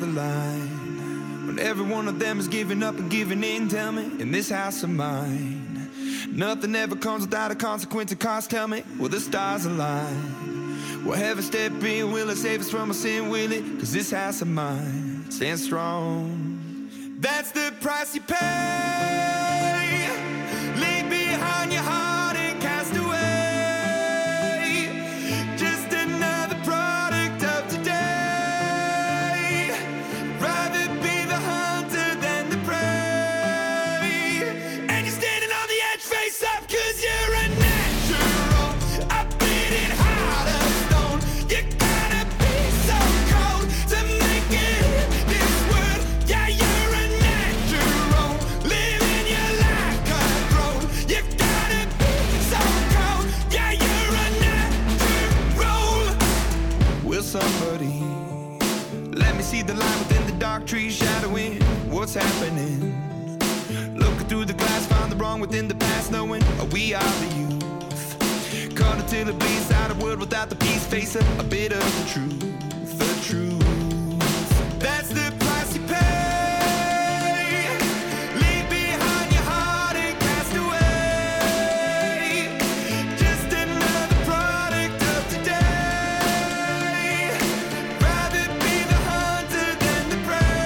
the line, when every one of them is giving up and giving in, tell me, in this house of mine, nothing ever comes without a consequence of cost, tell me, will the stars align? Will heaven step in, will it save us from our sin, will it? Cause this house of mine stands strong. That's the price you pay. Leave behind your heart and cast away. Just another product of today. Rather be the hunter than the prey. And you're standing on the edge, face up, cause you're a natural. A beating heart of stone. You gotta be so cold to make it in this world. Yeah, you're a natural. Living your life cutthroat. You gotta be so cold. Yeah, you're a natural. Will somebody let me see the light within the dark trees shadowing what's happening? Looking through the glass, find the wrong within the past, knowing we are the youth. Caught until it bleeds out a world without the peace, face a bit of the truth, the truth. That's the price you pay. Leave behind your heart and cast away. Just another product of today. Rather be the hunter than the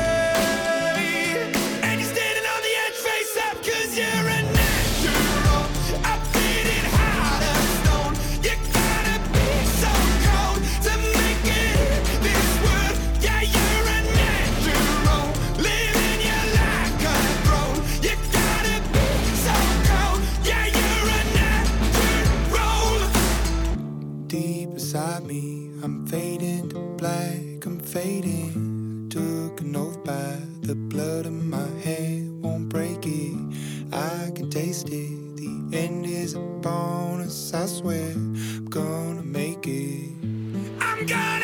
prey. And you're standing on the edge, face up, cause you're a natural. A beating heart of stone. You gotta be so cold to make it in this world. Yeah, you're a natural. Living your life cutthroat. You gotta be so cold. Yeah, you're a natural. Deep inside me, I'm fading to black, I'm fading. Took an oath by the blood in my head, won't break it. I can taste it. The end is a bonus, I swear. I'm gonna make it. I'm gonna